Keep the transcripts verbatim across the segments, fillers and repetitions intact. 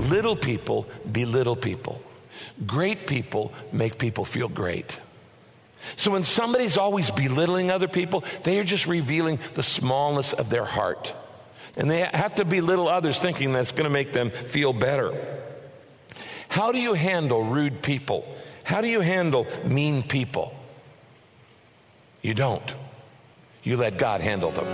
little people belittle people. Great people make people feel great. So when somebody's always belittling other people, they are just revealing the smallness of their heart. And they have to belittle others thinking that's going to make them feel better. How do you handle rude people? How do you handle mean people? You don't. You let God handle them.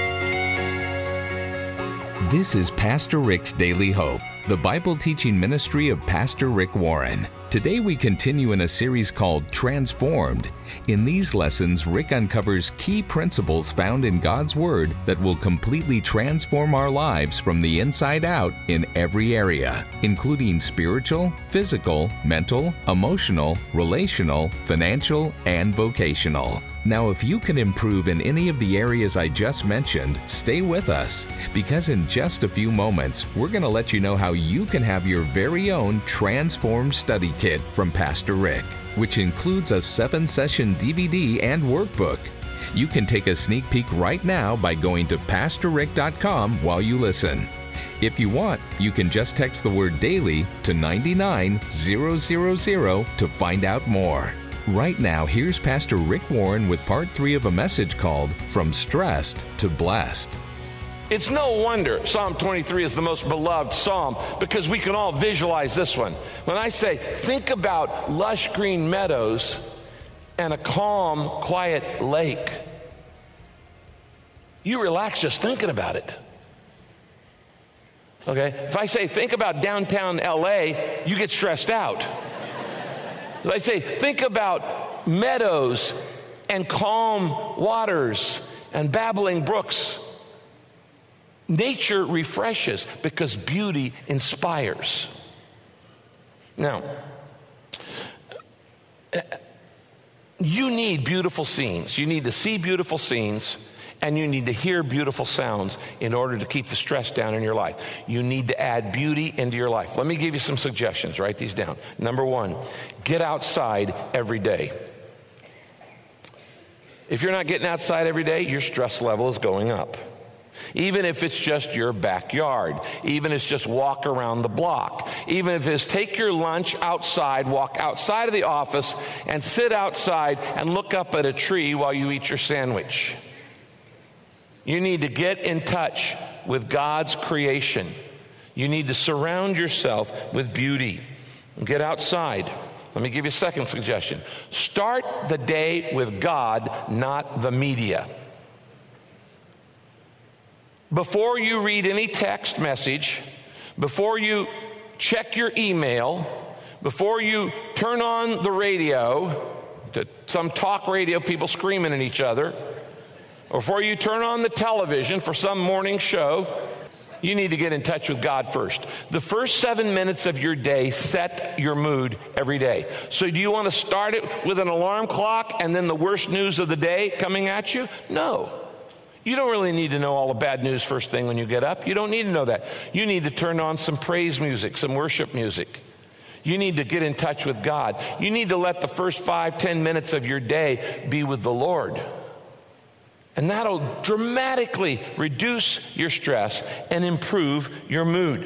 This is Pastor Rick's Daily Hope, the Bible teaching ministry of Pastor Rick Warren. Today we continue in a series called Transformed. In these lessons, Rick uncovers key principles found in God's Word that will completely transform our lives from the inside out in every area, including spiritual, physical, mental, emotional, relational, financial, and vocational. Now, if you can improve in any of the areas I just mentioned, stay with us, because in just a few moments, we're going to let you know how you can have your very own Transformed Study Kit from Pastor Rick, which includes a seven-session D V D and workbook. You can take a sneak peek right now by going to pastor rick dot com while you listen. If you want, you can just text the word DAILY to nine nine zero zero zero to find out more. Right now, here's Pastor Rick Warren with part three of a message called From Stressed to Blessed. It's no wonder Psalm twenty-three is the most beloved psalm, because we can all visualize this one. When I say, think about lush green meadows and a calm, quiet lake, you relax just thinking about it. Okay? If I say, think about downtown L A, you get stressed out. If I say, think about meadows and calm waters and babbling brooks, nature refreshes because beauty inspires. Now, you need beautiful scenes. You need to see beautiful scenes, and you need to hear beautiful sounds in order to keep the stress down in your life. You need to add beauty into your life. Let me give you some suggestions. Write these down. Number one, get outside every day. If you're not getting outside every day, your stress level is going up. Even if it's just your backyard, even if it's just walk around the block, even if it's take your lunch outside, walk outside of the office, and sit outside and look up at a tree while you eat your sandwich. You need to get in touch with God's creation. You need to surround yourself with beauty. Get outside. Let me give you a second suggestion. Start the day with God, not the media. Before you read any text message, before you check your email, before you turn on the radio, to some talk radio, people screaming at each other, or before you turn on the television for some morning show, you need to get in touch with God first. The first seven minutes of your day set your mood every day. So do you want to start it with an alarm clock and then the worst news of the day coming at you? No. You don't really need to know all the bad news first thing when you get up. You don't need to know that. You need to turn on some praise music, some worship music. You need to get in touch with God. You need to let the first five, ten minutes of your day be with the Lord. And that'll dramatically reduce your stress and improve your mood.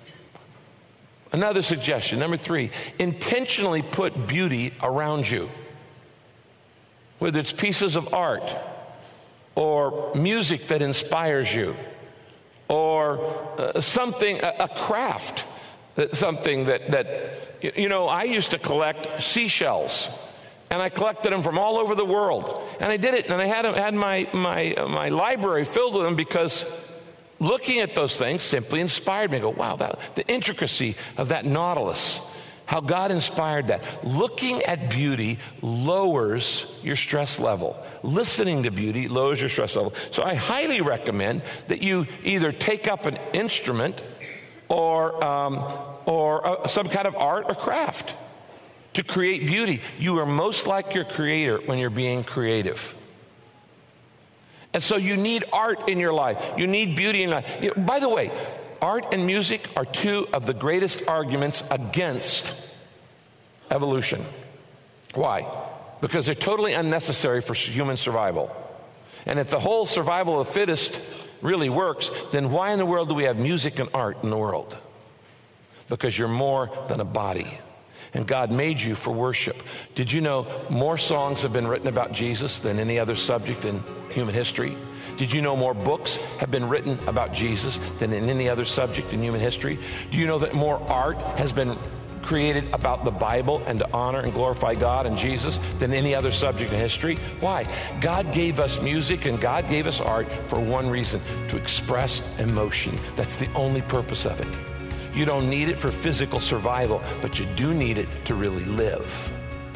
Another suggestion, number three, intentionally put beauty around you. Whether it's pieces of art, or music that inspires you, or uh, something, a, a craft, something that, that, you know, I used to collect seashells, and I collected them from all over the world, and I did it, and I had, had my, my, uh, my library filled with them, because looking at those things simply inspired me. I go, wow, that, the intricacy of that nautilus, how God inspired that. Looking at beauty lowers your stress level. Listening to beauty lowers your stress level. So I highly recommend that you either take up an instrument or um, or uh, some kind of art or craft to create beauty. You are most like your Creator when you're being creative. And so you need art in your life. You need beauty in your life. You know, by the way, art and music are two of the greatest arguments against evolution. Why? Because they're totally unnecessary for human survival. And if the whole survival of the fittest really works, then why in the world do we have music and art in the world? because you're more than a body. And God made you for worship. Did you know more songs have been written about Jesus than any other subject in human history? Did you know more books have been written about Jesus than in any other subject in human history? Do you know that more art has been created about the Bible and to honor and glorify God and Jesus than any other subject in history? Why? God gave us music and God gave us art for one reason: to express emotion. That's the only purpose of it. You don't need it for physical survival, but you do need it to really live,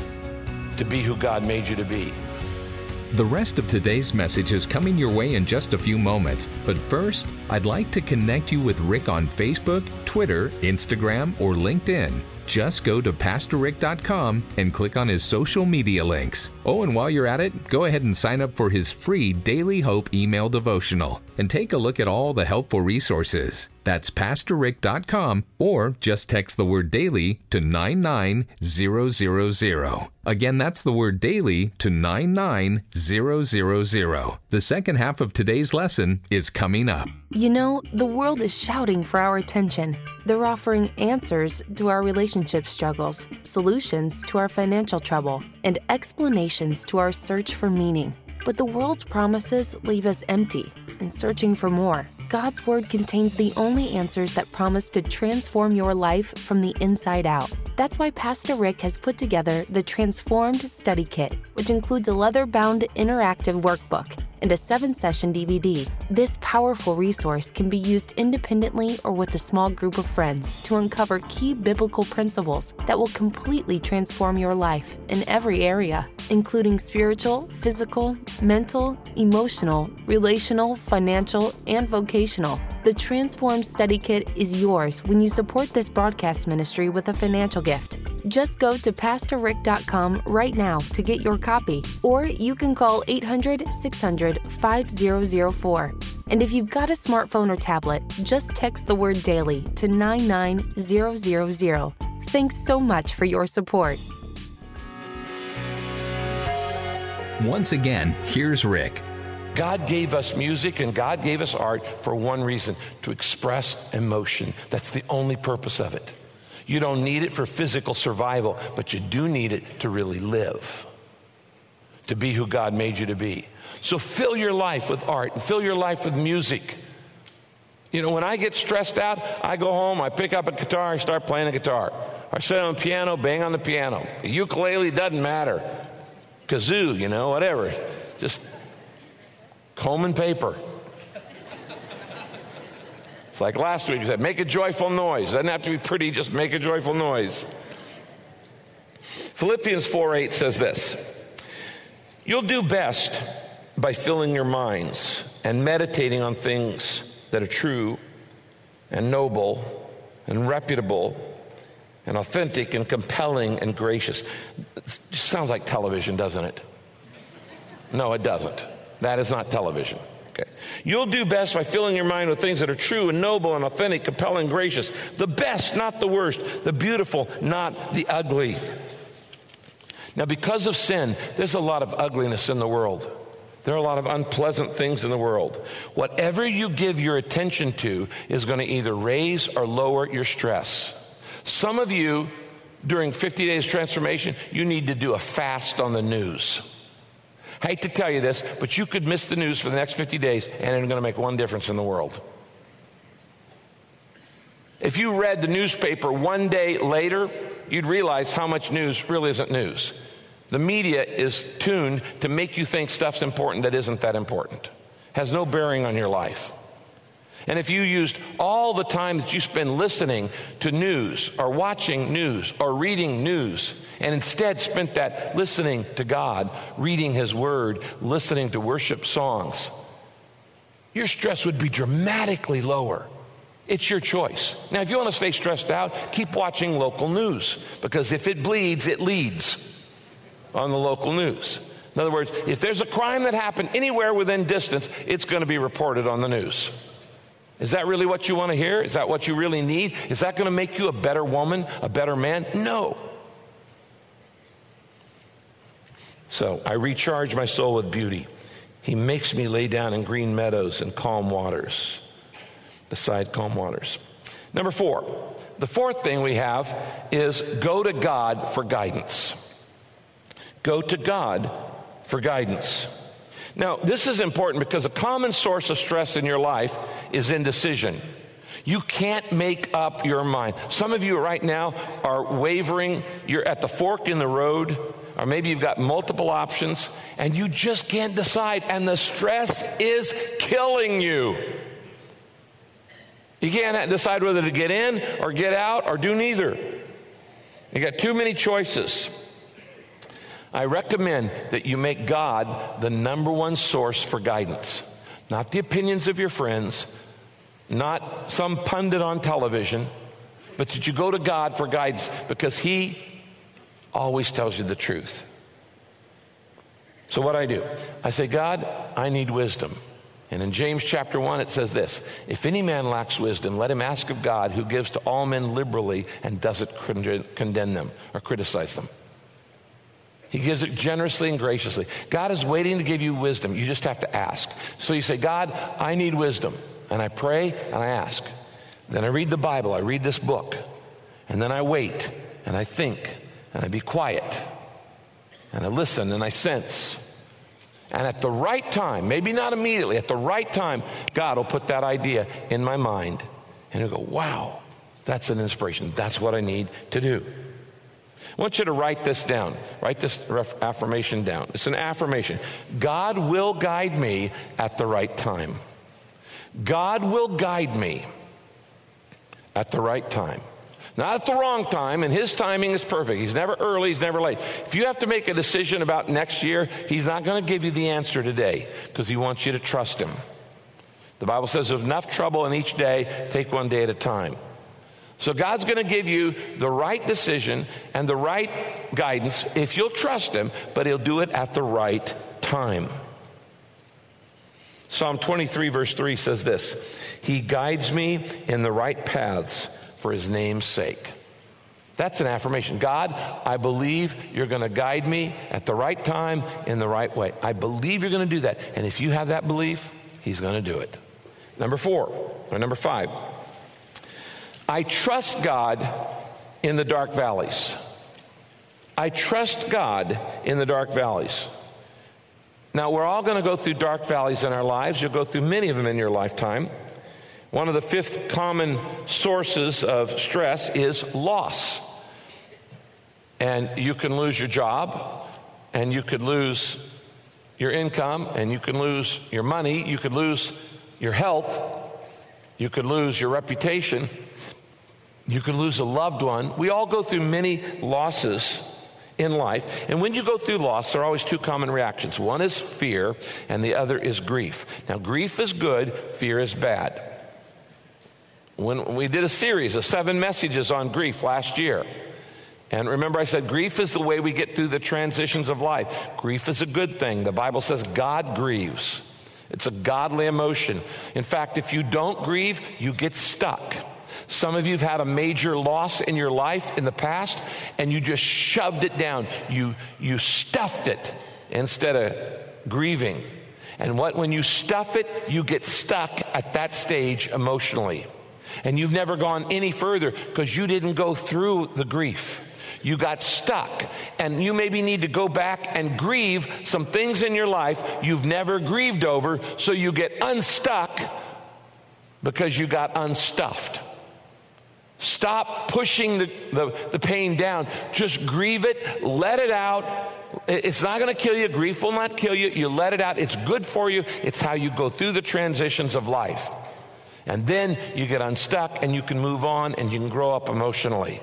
to be who God made you to be. The rest of today's message is coming your way in just a few moments. But first, I'd like to connect you with Rick on Facebook, Twitter, Instagram, or LinkedIn. Just go to pastor rick dot com and click on his social media links. Oh, and while you're at it, go ahead and sign up for his free Daily Hope email devotional and take a look at all the helpful resources. That's pastor rick dot com, or just text the word daily to nine nine zero zero zero. Again, that's the word daily to nine nine zero zero zero. The second half of today's lesson is coming up. You know, the world is shouting for our attention. They're offering answers to our relationship struggles, solutions to our financial trouble, and explanations to our search for meaning. But the world's promises leave us empty and searching for more. God's Word contains the only answers that promise to transform your life from the inside out. That's why Pastor Rick has put together the Transformed Study Kit, which includes a leather-bound interactive workbook and a seven-session D V D. This powerful resource can be used independently or with a small group of friends to uncover key biblical principles that will completely transform your life in every area, including spiritual, physical, mental, emotional, relational, financial, and vocational. The Transformed Study Kit is yours when you support this broadcast ministry with a financial gift. Just go to pastor rick dot com right now to get your copy, or you can call eight hundred, six hundred, five zero zero four. And if you've got a smartphone or tablet, just text the word daily to nine nine zero zero zero. Thanks so much for your support. Once again, here's Rick. God gave us music and God gave us art for one reason: to express emotion. That's the only purpose of it. You don't need it for physical survival, but you do need it to really live, to be who God made you to be. So fill your life with art and fill your life with music. You know, when I get stressed out, I go home, I pick up a guitar, I start playing the guitar. I sit on the piano, bang on the piano. The ukulele doesn't matter. Kazoo, you know, whatever. Just comb and paper. It's like last week, you said, make a joyful noise. Doesn't have to be pretty, just make a joyful noise. Philippians four eight says this: you'll do best by filling your minds and meditating on things that are true and noble and reputable and authentic and compelling and gracious. It just sounds like television, doesn't it? No, it doesn't. That is not television. Okay. You'll do best by filling your mind with things that are true and noble and authentic, compelling, gracious. The best, not the worst. The beautiful, not the ugly. Now, because of sin, there's a lot of ugliness in the world. There are a lot of unpleasant things in the world. Whatever you give your attention to is going to either raise or lower your stress. Some of you, during fifty days transformation, you need to do a fast on the news. I hate to tell you this, but you could miss the news for the next fifty days and it's going to make one difference in the world. If you read the newspaper one day later, you'd realize how much news really isn't news. The media is tuned to make you think stuff's important that isn't that important. Has no bearing on your life. And if you used all the time that you spend listening to news or watching news or reading news, and instead spent that listening to God, reading His Word, listening to worship songs, your stress would be dramatically lower. It's your choice. Now, if you want to stay stressed out, keep watching local news, because if it bleeds, it leads on the local news. In other words, if there's a crime that happened anywhere within distance, it's going to be reported on the news. Is that really what you want to hear? Is that what you really need? Is that going to make you a better woman, a better man? No. So I recharge my soul with beauty. He makes me lay down in green meadows and calm waters, beside calm waters. Number four, The fourth thing we have is go to God for guidance. Go to God for guidance. Now, this is important because a common source of stress in your life is indecision. You can't make up your mind. Some of you right now are wavering. You're at the fork in the road, or maybe you've got multiple options, and you just can't decide, and the stress is killing you. You can't decide whether to get in or get out or do neither. You got too many choices. I recommend that you make God the number one source for guidance. Not the opinions of your friends, not some pundit on television, but that you go to God for guidance because He always tells you the truth. So what I do, I say, God, I need wisdom. And in James chapter one, it says this: if any man lacks wisdom, let him ask of God, who gives to all men liberally and doesn't condemn them or criticize them. He gives it generously and graciously. God is waiting to give you wisdom. You just have to ask. So you say, God, I need wisdom. And I pray and I ask. Then I read the Bible. I read this book. And then I wait and I think and I be quiet. And I listen and I sense. And at the right time, maybe not immediately, at the right time, God will put that idea in my mind. And he'll go, wow, that's an inspiration. That's what I need to do. I want you to write this down. Write this affirmation down. It's an affirmation. God will guide me at the right time. God will guide me at the right time. Not at the wrong time, and His timing is perfect. He's never early, He's never late. If you have to make a decision about next year, He's not going to give you the answer today because He wants you to trust Him. The Bible says there's enough trouble in each day, take one day at a time. So God's going to give you the right decision and the right guidance if you'll trust Him, but He'll do it at the right time. Psalm twenty-three verse three says this: He guides me in the right paths for His name's sake. That's an affirmation. God, I believe you're going to guide me at the right time in the right way. I believe you're going to do that. And if you have that belief, He's going to do it. Number four, or number five. I trust God in the dark valleys. I trust God in the dark valleys. Now, we're all going to go through dark valleys in our lives. You'll go through many of them in your lifetime. One of the fifth common sources of stress is loss. And you can lose your job, and you could lose your income, and you can lose your money, you could lose your health, you could lose your reputation. You could lose a loved one. We all go through many losses in life. And when you go through loss, there are always two common reactions. One is fear, and the other is grief. Now, grief is good, fear is bad. When we did a series of seven messages on grief last year, and remember I said grief is the way we get through the transitions of life. Grief is a good thing. The Bible says God grieves. It's a godly emotion. In fact, if you don't grieve, you get stuck. Some of you have had a major loss in your life in the past, and you just shoved it down. You, you stuffed it instead of grieving. And what, when you stuff it, you get stuck at that stage emotionally. And you've never gone any further because you didn't go through the grief. You got stuck. And you maybe need to go back and grieve some things in your life you've never grieved over, so you get unstuck because you got unstuffed. Stop pushing the, the, the pain down. Just grieve it. Let it out. It's not going to kill you. Grief will not kill you. You let it out. It's good for you. It's how you go through the transitions of life. And then you get unstuck and you can move on and you can grow up emotionally.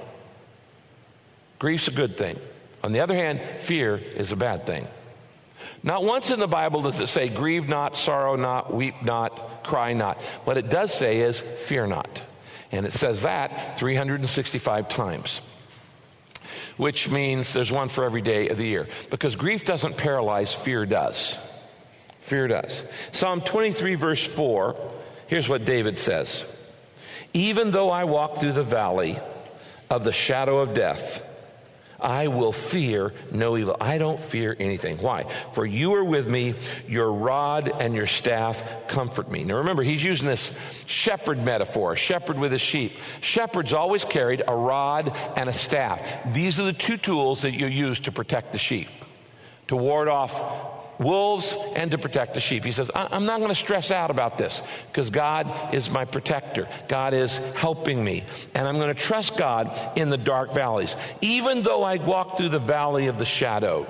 Grief's a good thing. On the other hand, fear is a bad thing. Not once in the Bible does it say, grieve not, sorrow not, weep not, cry not. What it does say is, fear not. And it says that three hundred sixty-five times, which means there's one for every day of the year. Because grief doesn't paralyze, fear does. Fear does. Psalm twenty-three verse four, here's what David says. Even though I walk through the valley of the shadow of death, I will fear no evil. I don't fear anything. Why? For you are with me, your rod and your staff comfort me. Now remember, he's using this shepherd metaphor, a shepherd with his sheep. Shepherds always carried a rod and a staff. These are the two tools that you use to protect the sheep, to ward off wolves and to protect the sheep. He says, I'm not going to stress out about this because God is my protector. God is helping me. And I'm going to trust God in the dark valleys. Even though I walk through the valley of the shadow.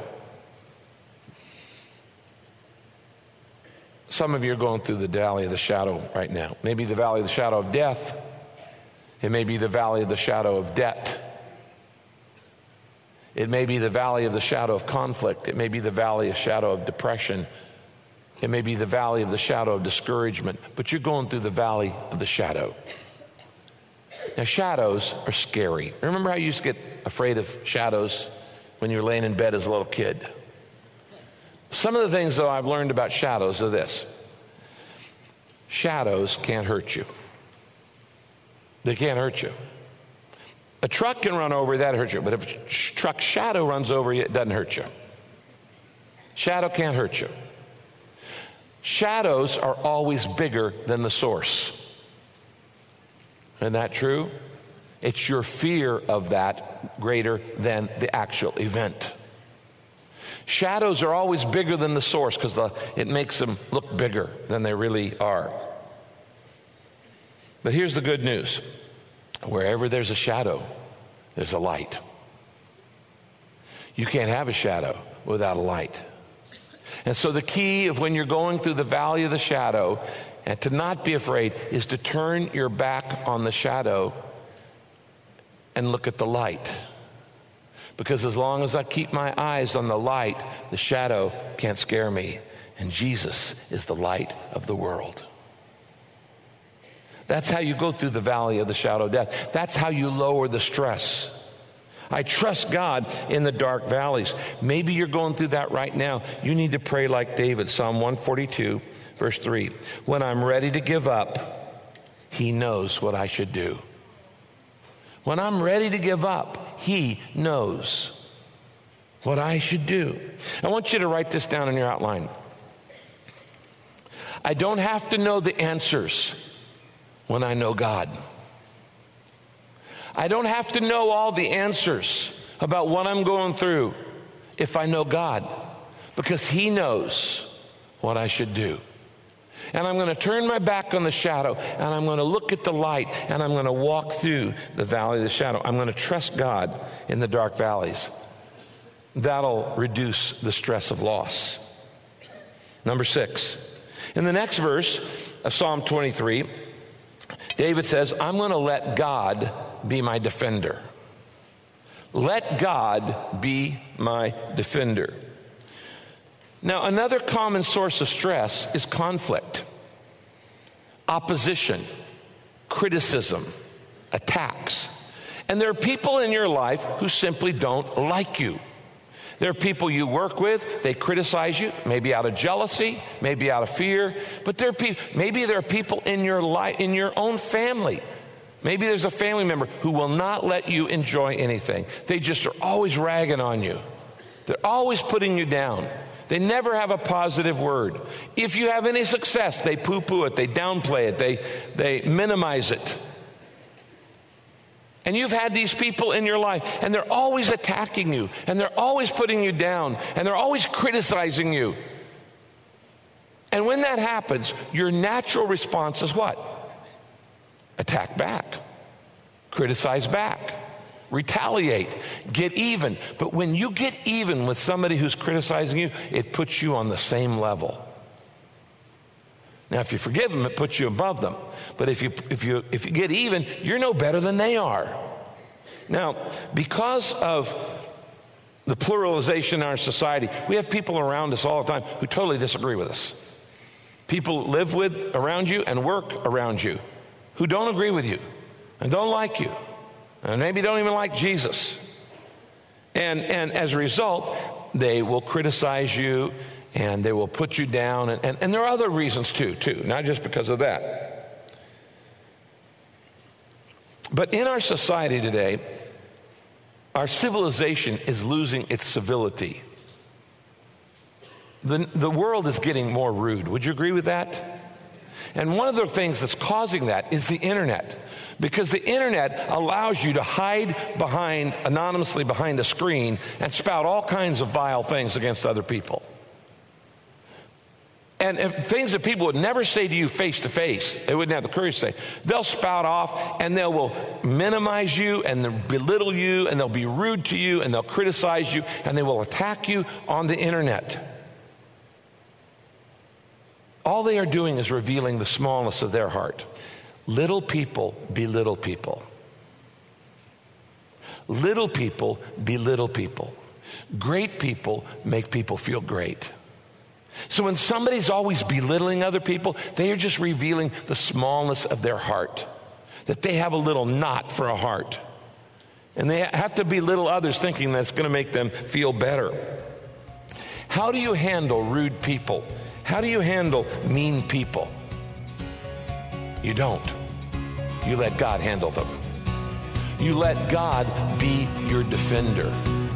Some of you are going through the valley of the shadow right now. Maybe the valley of the shadow of death. It may be the valley of the shadow of debt. It may be the valley of the shadow of conflict. It may be the valley of shadow of depression. It may be the valley of the shadow of discouragement. But you're going through the valley of the shadow. Now, shadows are scary. Remember how you used to get afraid of shadows when you were laying in bed as a little kid? Some of the things, though, I've learned about shadows are this. Shadows can't hurt you. They can't hurt you. A truck can run over you, that hurts you. But if a truck shadow runs over you, it doesn't hurt you. Shadow can't hurt you. Shadows are always bigger than the source. Isn't that true? It's your fear of that greater than the actual event. Shadows are always bigger than the source because the, it makes them look bigger than they really are. But here's the good news. Wherever there's a shadow, there's a light. You can't have a shadow without a light. And so the key of when you're going through the valley of the shadow, and to not be afraid, is to turn your back on the shadow and look at the light. Because as long as I keep my eyes on the light, the shadow can't scare me. And Jesus is the light of the world. That's how you go through the valley of the shadow of death. That's how you lower the stress. I trust God in the dark valleys. Maybe you're going through that right now. You need to pray like David, Psalm one forty-two, verse three. When I'm ready to give up, he knows what I should do. When I'm ready to give up, he knows what I should do. I want you to write this down in your outline. I don't have to know the answers when I know God. I don't have to know all the answers about what I'm going through if I know God, because he knows what I should do. And I'm going to turn my back on the shadow, and I'm going to look at the light, and I'm going to walk through the valley of the shadow. I'm going to trust God in the dark valleys. That'll reduce the stress of loss. Number six, in the next verse of Psalm twenty-three, David says, I'm going to let God be my defender. Let God be my defender. Now, another common source of stress is conflict, opposition, criticism, attacks. And there are people in your life who simply don't like you. There are people you work with, they criticize you, maybe out of jealousy, maybe out of fear, but there are pe- maybe there are people in your life, in your own family. Maybe there's a family member who will not let you enjoy anything. They just are always ragging on you. They're always putting you down. They never have a positive word. If you have any success, they poo-poo it, they downplay it, they, they minimize it. And you've had these people in your life, and they're always attacking you, and they're always putting you down, and they're always criticizing you. And when that happens, your natural response is what? Attack back, criticize back, retaliate, get even. But when you get even with somebody who's criticizing you, it puts you on the same level. Now, if you forgive them, it puts you above them. But if you if you if you get even, you're no better than they are. Now, because of the pluralization in our society, we have people around us all the time who totally disagree with us. People live with around you and work around you who don't agree with you and don't like you and maybe don't even like Jesus. And and as a result, they will criticize you and they will put you down. And, and, and there are other reasons too, too, not just because of that. But in our society today, Our civilization is losing its civility. The, the world is getting more rude. Would you agree with that? And one of the things that's causing that is the internet. Because the internet allows you to hide behind, anonymously behind a screen and spout all kinds of vile things against other people. And, and things that people would never say to you face to face, they wouldn't have the courage to say. They'll spout off and they will minimize you and they'll belittle you and they'll be rude to you and they'll criticize you and they will attack you on the internet. All they are doing is revealing the smallness of their heart. Little people belittle people. Little people belittle people. Great people make people feel great. So when somebody's always belittling other people, they are just revealing the smallness of their heart. That they have a little knot for a heart. And they have to belittle others thinking that's going to make them feel better. How do you handle rude people? How do you handle mean people? You don't. You let God handle them. You let God be your defender.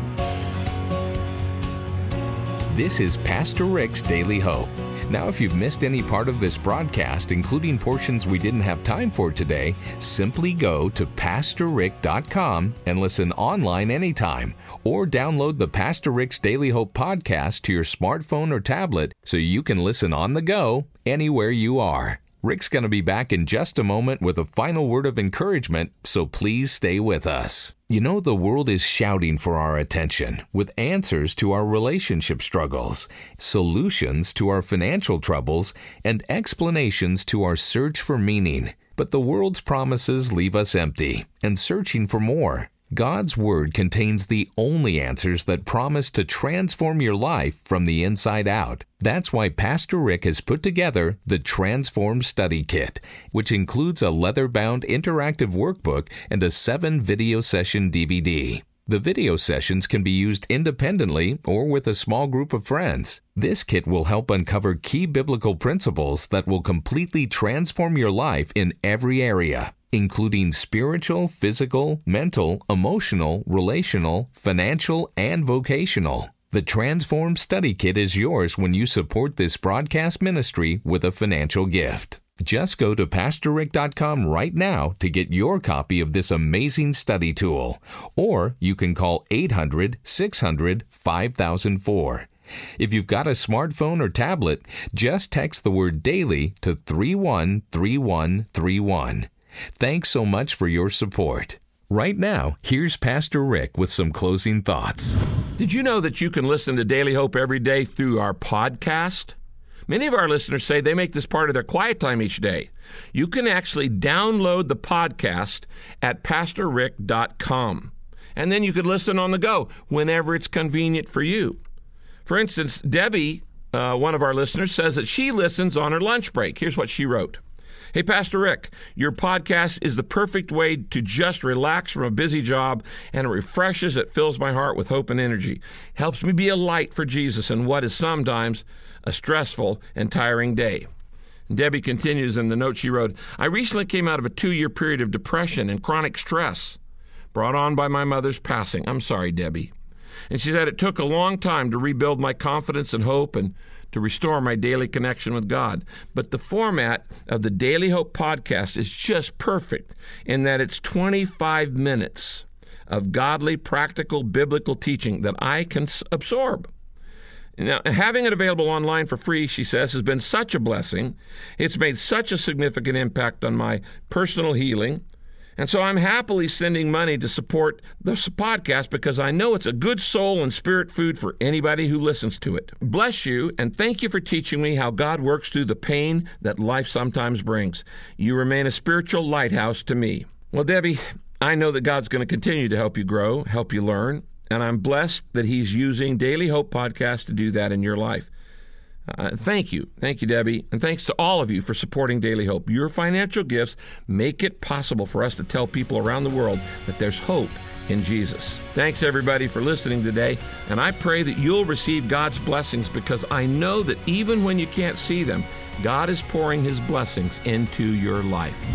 This is Pastor Rick's Daily Hope. Now, if you've missed any part of this broadcast, including portions we didn't have time for today, simply go to pastor rick dot com and listen online anytime. Or download the Pastor Rick's Daily Hope podcast to your smartphone or tablet so you can listen on the go anywhere you are. Rick's going to be back in just a moment with a final word of encouragement, so please stay with us. You know, the world is shouting for our attention with answers to our relationship struggles, solutions to our financial troubles, and explanations to our search for meaning. But the world's promises leave us empty and searching for more. God's Word contains the only answers that promise to transform your life from the inside out. That's why Pastor Rick has put together the Transform Study Kit, which includes a leather-bound interactive workbook and a seven-video session D V D. The video sessions can be used independently or with a small group of friends. This kit will help uncover key biblical principles that will completely transform your life in every area, including spiritual, physical, mental, emotional, relational, financial, and vocational. The Transform Study Kit is yours when you support this broadcast ministry with a financial gift. Just go to pastor rick dot com right now to get your copy of this amazing study tool. Or you can call eight hundred, six hundred, five thousand four. If you've got a smartphone or tablet, just text the word DAILY to three one three one three one. Thanks so much for your support. Right now, here's Pastor Rick with some closing thoughts. Did you know that you can listen to Daily Hope every day through our podcast? Many of our listeners say they make this part of their quiet time each day. You can actually download the podcast at pastor rick dot com, and then you can listen on the go whenever it's convenient for you. For instance, Debbie, uh, one of our listeners, says that she listens on her lunch break. Here's what she wrote. Hey, Pastor Rick, your podcast is the perfect way to just relax from a busy job, and it refreshes, it fills my heart with hope and energy. Helps me be a light for Jesus in what is sometimes a stressful and tiring day. And Debbie continues in the note she wrote, I recently came out of a two-year period of depression and chronic stress brought on by my mother's passing. I'm sorry, Debbie. And she said it took a long time to rebuild my confidence and hope and to restore my daily connection with God. But the format of the Daily Hope podcast is just perfect in that it's twenty-five minutes of godly, practical, biblical teaching that I can absorb. Now, having it available online for free, she says, has been such a blessing. It's made such a significant impact on my personal healing. And so I'm happily sending money to support this podcast because I know it's a good soul and spirit food for anybody who listens to it. Bless you, and thank you for teaching me how God works through the pain that life sometimes brings. You remain a spiritual lighthouse to me. Well, Debbie, I know that God's going to continue to help you grow, help you learn, and I'm blessed that He's using Daily Hope Podcast to do that in your life. Uh, thank you. Thank you, Debbie. And thanks to all of you for supporting Daily Hope. Your financial gifts make it possible for us to tell people around the world that there's hope in Jesus. Thanks, everybody, for listening today. And I pray that you'll receive God's blessings because I know that even when you can't see them, God is pouring His blessings into your life.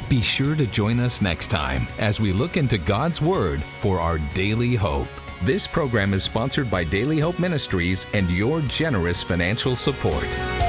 Be sure to join us next time as we look into God's Word for our daily hope. This program is sponsored by Daily Hope Ministries and your generous financial support.